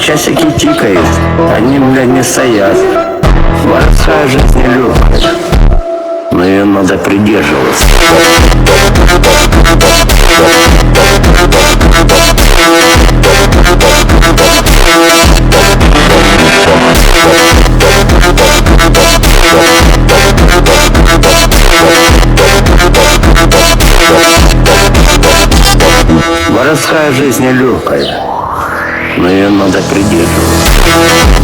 часики тикают, они, бля, не стоят. Воровская жизнь нелегкая, но ее надо придерживаться. Воровская жизнь нелегкая, но ее надо придерживаться.